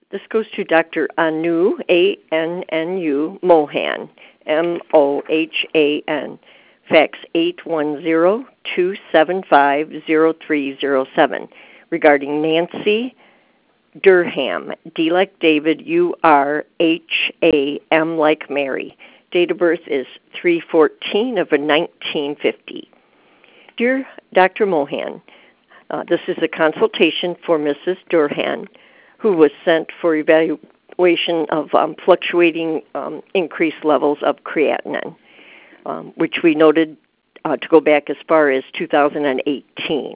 This goes to Dr. Anu, A-N-N-U, Mohan, M-O-H-A-N, fax 810-275-0307, regarding Nancy Durham, D like David, U-R-H-A-M like Mary. Date of birth is 3/14 of 1950. Dear Dr. Mohan, this is a consultation for Mrs. Durham, who was sent for evaluation of fluctuating increased levels of creatinine, which we noted to go back as far as 2018.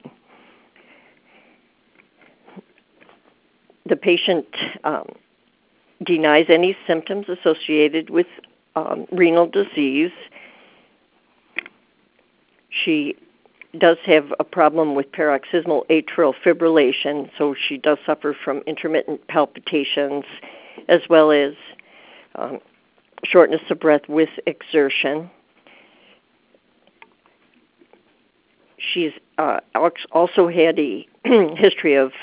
The patient denies any symptoms associated with renal disease. She does have a problem with paroxysmal atrial fibrillation, so she does suffer from intermittent palpitations as well as shortness of breath with exertion. She's also had a history of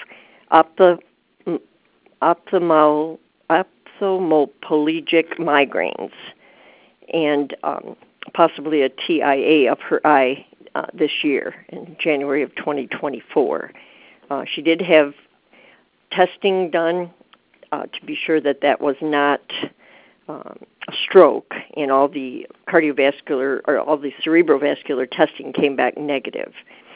ophthalmoplegic migraines and possibly a TIA of her eye this year in January of 2024. She did have testing done to be sure that that was not a stroke, and all the cardiovascular or all the cerebrovascular testing came back negative.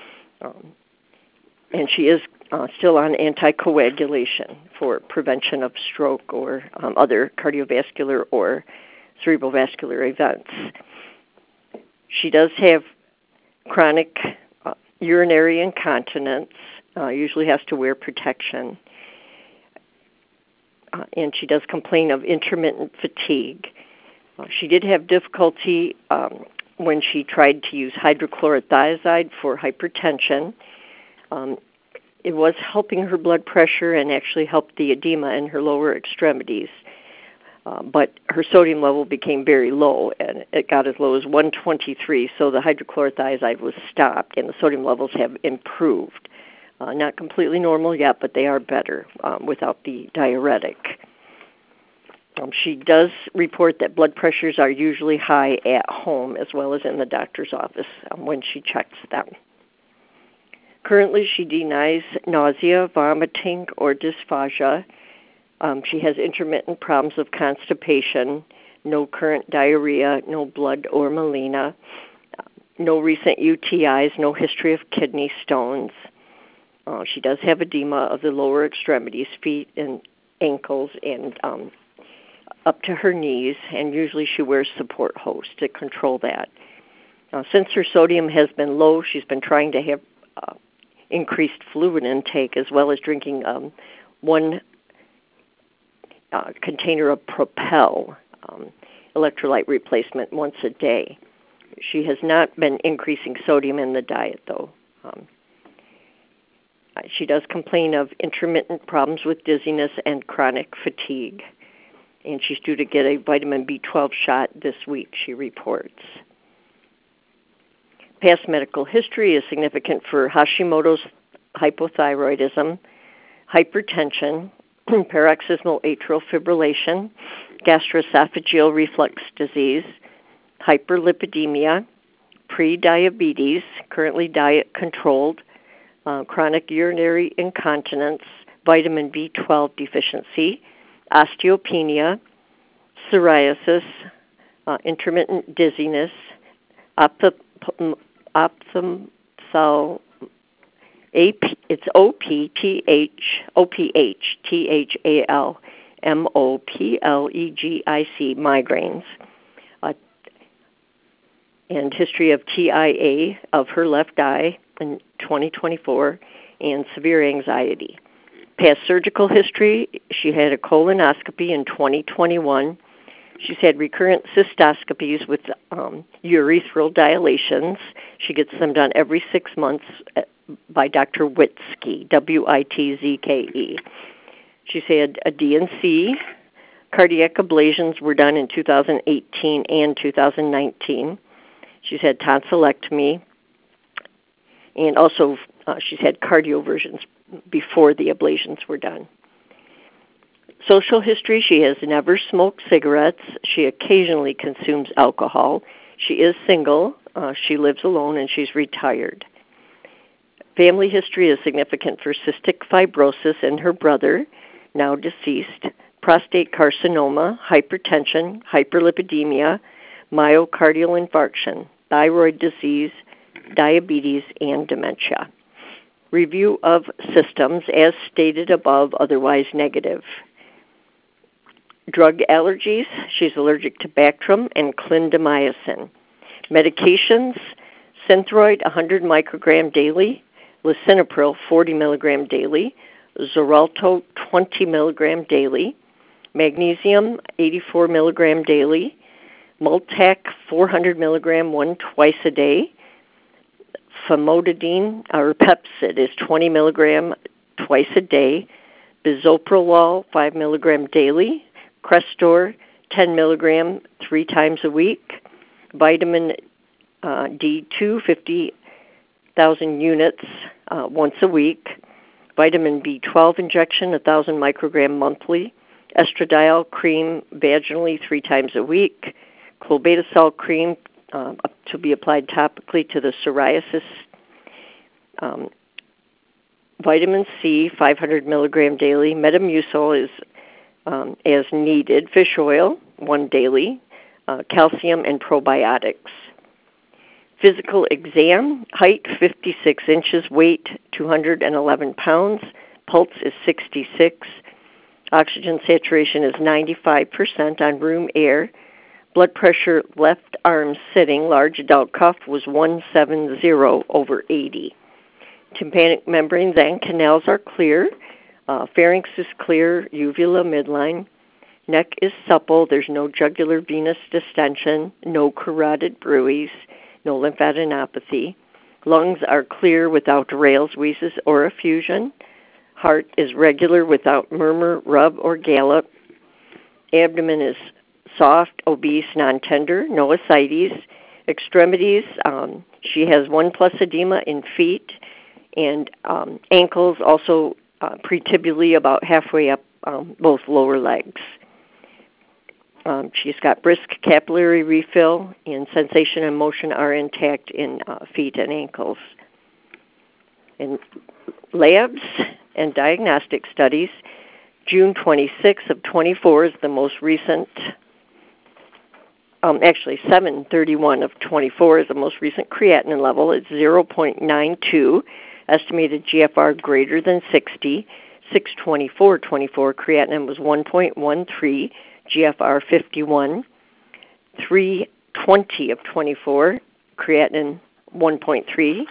And she is still on anticoagulation for prevention of stroke or other cardiovascular or cerebrovascular events. She does have chronic urinary incontinence, usually has to wear protection, and she does complain of intermittent fatigue. She did have difficulty when she tried to use hydrochlorothiazide for hypertension. It was helping her blood pressure and actually helped the edema in her lower extremities. But her sodium level became very low, and it got as low as 123, so the hydrochlorothiazide was stopped, and the sodium levels have improved. Not completely normal yet, but they are better without the diuretic. She does report that blood pressures are usually high at home as well as in the doctor's office when she checks them. Currently, she denies nausea, vomiting, or dysphagia. She has intermittent problems of constipation, no current diarrhea, no blood or melena, no recent UTIs, no history of kidney stones. She does have edema of the lower extremities, feet and ankles, and up to her knees, and usually she wears support hose to control that. Since her sodium has been low, she's been trying to have increased fluid intake as well as drinking one container of Propel electrolyte replacement once a day. She has not been increasing sodium in the diet, though. She does complain of intermittent problems with dizziness and chronic fatigue, and she's due to get a vitamin B12 shot this week, she reports. Past medical history is significant for Hashimoto's hypothyroidism, hypertension, paroxysmal atrial fibrillation, gastroesophageal reflux disease, hyperlipidemia, prediabetes, currently diet controlled, chronic urinary incontinence, vitamin B12 deficiency, osteopenia, psoriasis, intermittent dizziness, it's OPHTHALMOPLEGIC migraines, and history of TIA of her left eye in 2024, and severe anxiety. Past surgical history, she had a colonoscopy in 2021. She's had recurrent cystoscopies with urethral dilations. She gets them done every 6 months by Dr. Witzke, W-I-T-Z-K-E. She's had a DNC. Cardiac ablations were done in 2018 and 2019. She's had tonsillectomy, and also she's had cardioversions before the ablations were done. Social history, she has never smoked cigarettes. She occasionally consumes alcohol. She is single. She lives alone, and she's retired. Family history is significant for cystic fibrosis in her brother, now deceased, prostate carcinoma, hypertension, hyperlipidemia, myocardial infarction, thyroid disease, diabetes, and dementia. Review of systems as stated above, otherwise negative. Drug allergies, she's allergic to Bactrim and clindamycin. Medications, Synthroid 100 microgram daily, lisinopril 40 milligram daily, Xarelto 20 milligram daily, magnesium 84 milligram daily, Multac 400 milligram twice a day, famotidine or Pepcid is 20 milligram twice a day, bisoprolol 5 milligram daily, Crestor 10 milligram 3 times a week, vitamin D2 50,000 units once a week, vitamin B12 injection 1,000 microgram monthly, estradiol cream vaginally 3 times a week, clobetasol cream to be applied topically to the psoriasis, vitamin C 500 milligram daily, Metamucil is as needed, fish oil 1 daily, calcium and probiotics. Physical exam, height 56 inches, weight 211 pounds, pulse is 66, oxygen saturation is 95% on room air, blood pressure left arm sitting, large adult cuff was 170/80. Tympanic membranes and canals are clear, pharynx is clear, uvula midline, neck is supple, there's no jugular venous distension, no carotid bruits, no lymphadenopathy. Lungs are clear without rales, wheezes, or effusion. Heart is regular without murmur, rub, or gallop. Abdomen is soft, obese, non-tender, no ascites. Extremities, she has 1+ edema in feet, and ankles also pretibally about halfway up both lower legs. She's got brisk capillary refill, and sensation and motion are intact in feet and ankles. In labs and diagnostic studies, June 26 of 24 is the most recent. Actually, 7/31 of 24 is the most recent creatinine level. It's 0.92, estimated GFR greater than 60. 6/24/24 creatinine was 1.13. GFR 51, 3/20 of 24, creatinine 1.3,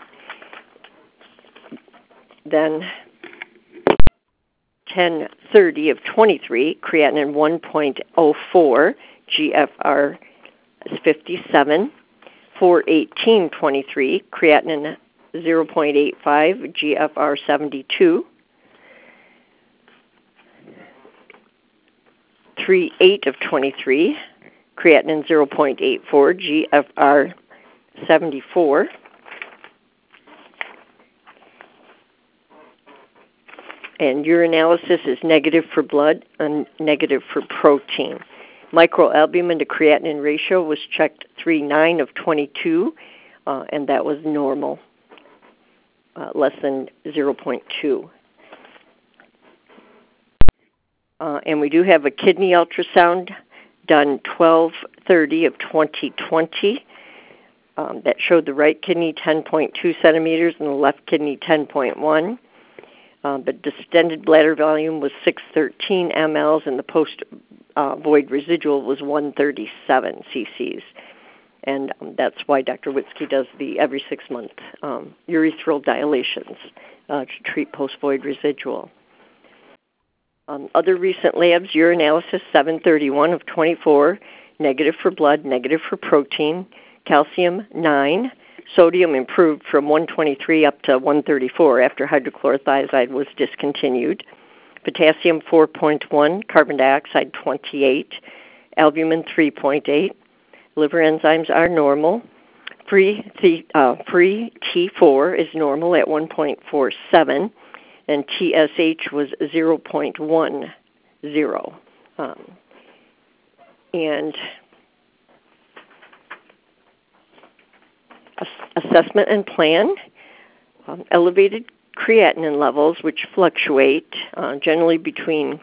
then 10/30 of 23, creatinine 1.04, GFR is 57, 4/18/23, creatinine 0.85, GFR 72, 3/8 of 23, creatinine 0.84, GFR 74, and urinalysis is negative for blood and negative for protein. Microalbumin to creatinine ratio was checked 3/9 of 22, and that was normal, less than 0.2. And we do have a kidney ultrasound done 12/30 of 2020 that showed the right kidney 10.2 centimeters and the left kidney 10.1. The distended bladder volume was 613 mLs, and the post-void residual was 137 cc's. And that's why Dr. Witzke does the every 6-month urethral dilations to treat post-void residual. Other recent labs, urinalysis 7/31 of 24, negative for blood, negative for protein, calcium 9, sodium improved from 123 up to 134 after hydrochlorothiazide was discontinued, potassium 4.1, carbon dioxide 28, albumin 3.8, liver enzymes are normal, free T4 is normal at 1.47, and TSH was 0.1 0. And assessment and plan, elevated creatinine levels, which fluctuate generally between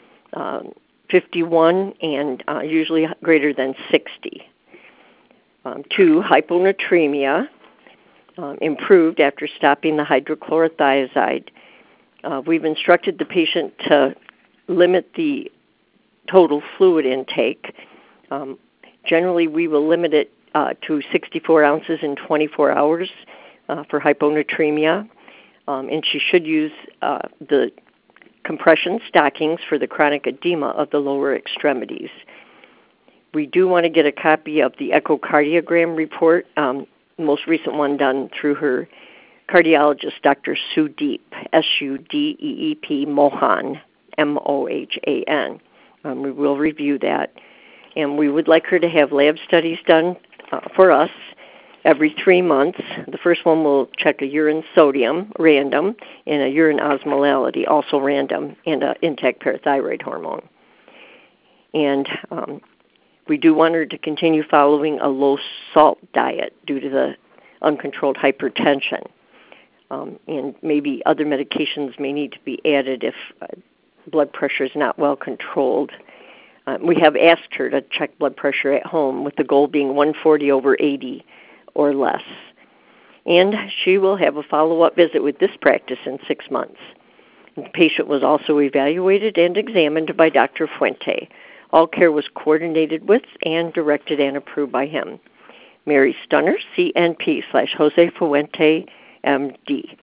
51 and usually greater than 60. 2, hyponatremia, improved after stopping the hydrochlorothiazide. We've instructed the patient to limit the total fluid intake. Generally, we will limit it to 64 ounces in 24 hours for hyponatremia. And she should use the compression stockings for the chronic edema of the lower extremities. We do want to get a copy of the echocardiogram report, most recent one done through her cardiologist, Dr. Sudeep, S-U-D-E-E-P, Mohan, M-O-H-A-N. We will review that. And we would like her to have lab studies done for us every 3 months. The first one will check a urine sodium, random, and a urine osmolality, also random, and an intact parathyroid hormone. And we do want her to continue following a low-salt diet due to the uncontrolled hypertension. And maybe other medications may need to be added if blood pressure is not well controlled. We have asked her to check blood pressure at home with the goal being 140/80 or less. And she will have a follow-up visit with this practice in 6 months. The patient was also evaluated and examined by Dr. Fuente. All care was coordinated with and directed and approved by him. Mary Stunner, CNP /Jose Fuente, MD.